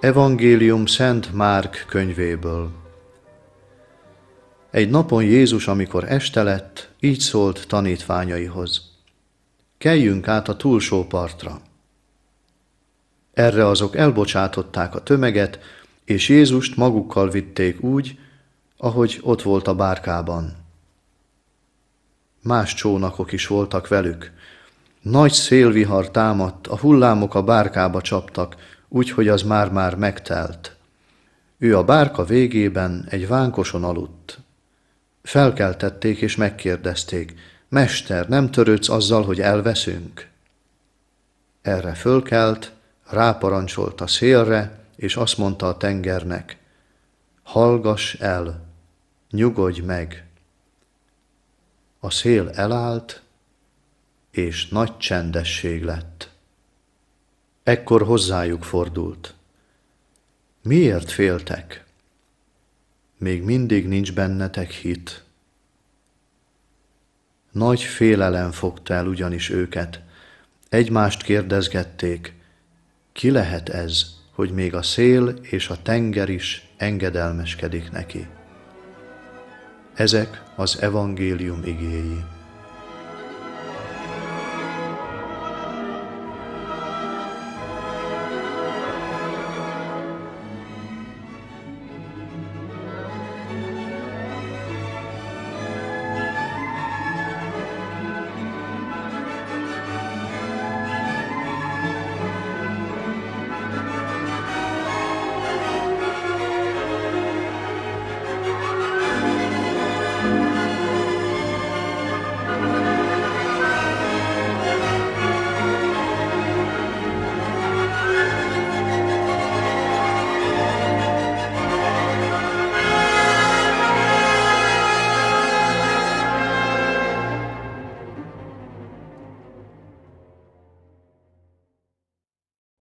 Evangélium Szent Márk könyvéből. Egy napon Jézus, amikor este lett, így szólt tanítványaihoz: Keljünk át a túlsó partra. Erre azok elbocsátották a tömeget, és Jézust magukkal vitték úgy, ahogy ott volt a bárkában. Más csónakok is voltak velük. Nagy szélvihar támadt, a hullámok a bárkába csaptak, úgyhogy az már megtelt. Ő a bárka végében egy vánkoson aludt. Felkeltették és megkérdezték: Mester, nem törődsz azzal, hogy elveszünk? Erre fölkelt, ráparancsolt a szélre, és azt mondta a tengernek: Hallgass el, nyugodj meg! A szél elállt, és nagy csendesség lett. Ekkor hozzájuk fordult: Miért féltek? Még mindig nincs bennetek hit? Nagy félelem fogta el ugyanis őket. Egymást kérdezgették: Ki lehet ez, hogy még a szél és a tenger is engedelmeskedik neki? Ezek az evangélium igéi.